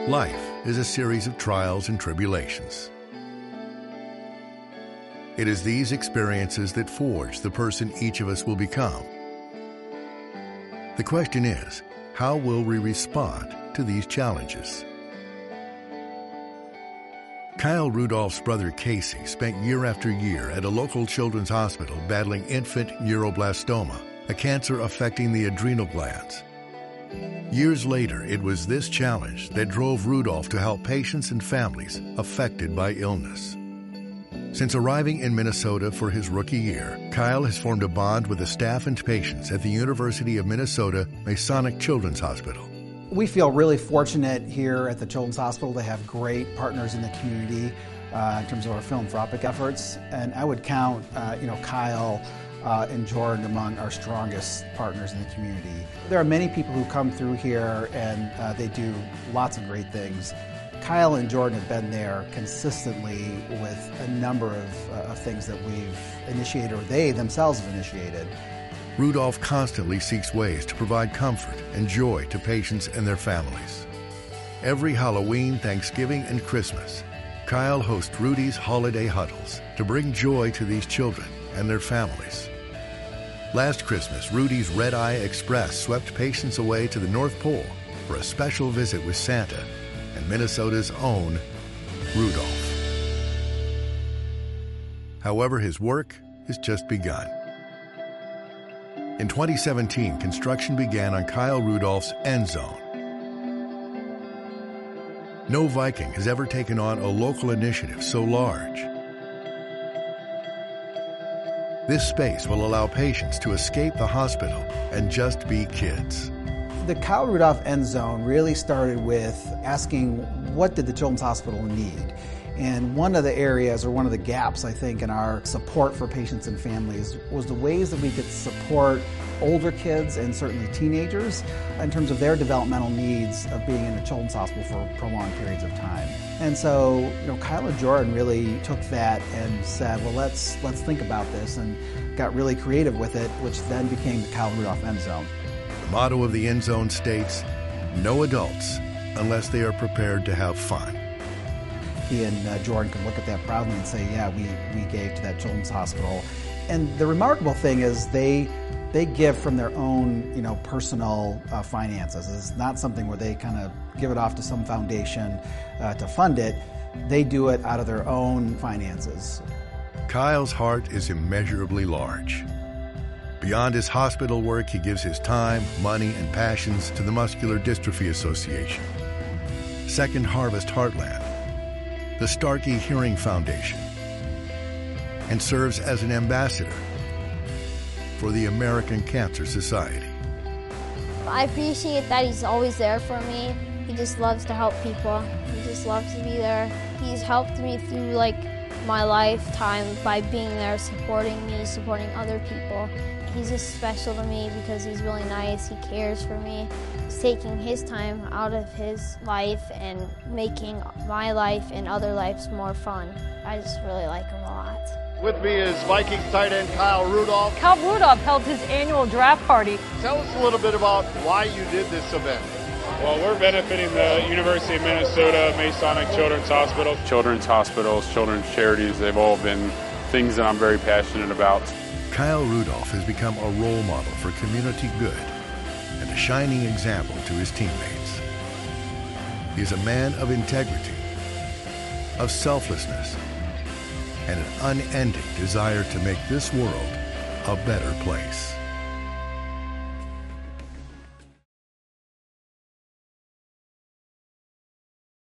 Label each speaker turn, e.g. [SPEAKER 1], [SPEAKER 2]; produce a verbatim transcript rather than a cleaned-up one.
[SPEAKER 1] Life is a series of trials and tribulations. It is these experiences that forge the person each of us will become. The question is, how will we respond to these challenges? Kyle Rudolph's brother Casey spent year after year at a local children's hospital battling infant neuroblastoma, a cancer affecting the adrenal glands. Years later, it was this challenge that drove Rudolph to help patients and families affected by illness. Since arriving in Minnesota for his rookie year, Kyle has formed a bond with the staff and patients at the University of Minnesota Masonic Children's Hospital.
[SPEAKER 2] We feel really fortunate here at the Children's Hospital to have great partners in the community uh, in terms of our philanthropic efforts. And I would count, uh, you know, Kyle uh, and Jordan among our strongest partners in the community. There are many people who come through here and uh, they do lots of great things. Kyle and Jordan have been there consistently with a number of, uh, of things that we've initiated, or they themselves have initiated.
[SPEAKER 1] Rudolph constantly seeks ways to provide comfort and joy to patients and their families. Every Halloween, Thanksgiving, and Christmas, Kyle hosts Rudy's Holiday Huddles to bring joy to these children and their families. Last Christmas, Rudy's Red Eye Express swept patients away to the North Pole for a special visit with Santa and Minnesota's own Rudolph. However, his work has just begun. In twenty seventeen, construction began on Kyle Rudolph's end zone. No Viking has ever taken on a local initiative so large. This space will allow patients to escape the hospital and just be kids.
[SPEAKER 2] The Kyle Rudolph End Zone really started with asking, what did the Children's Hospital need? And one of the areas, or one of the gaps, I think, in our support for patients and families was the ways that we could support older kids and certainly teenagers in terms of their developmental needs of being in a children's hospital for prolonged periods of time. And so, you know, Kyle and Jordan really took that and said, well, let's let's think about this, and got really creative with it, which then became the Kyle Rudolph End Zone.
[SPEAKER 1] The motto of the End Zone states, no adults unless they are prepared to have fun.
[SPEAKER 2] He and uh, Jordan could look at that proudly and say, yeah, we, we gave to that children's hospital. And the remarkable thing is they they give from their own, you know, personal uh, finances. It's not something where they kind of give it off to some foundation uh, to fund it. They do it out of their own finances.
[SPEAKER 1] Kyle's heart is immeasurably large. Beyond his hospital work, he gives his time, money, and passions to the Muscular Dystrophy Association, Second Harvest Heartland, the Starkey Hearing Foundation, and serves as an ambassador for the American Cancer Society.
[SPEAKER 3] I appreciate that he's always there for me. He just loves to help people. He just loves to be there. He's helped me through like my lifetime by being there, supporting me, supporting other people. He's just special to me because he's really nice. He cares for me. He's taking his time out of his life and making my life and other lives more fun. I just really like him a lot.
[SPEAKER 4] With me is Vikings tight end Kyle Rudolph.
[SPEAKER 5] Kyle Rudolph held his annual draft party.
[SPEAKER 4] Tell us a little bit about why you did this event.
[SPEAKER 6] Well, we're benefiting the University of Minnesota Masonic Children's Hospital. Children's hospitals, children's charities, they've all been things that I'm very passionate about.
[SPEAKER 1] Kyle Rudolph has become a role model for community good and a shining example to his teammates. He is a man of integrity, of selflessness, and an unending desire to make this world a better place.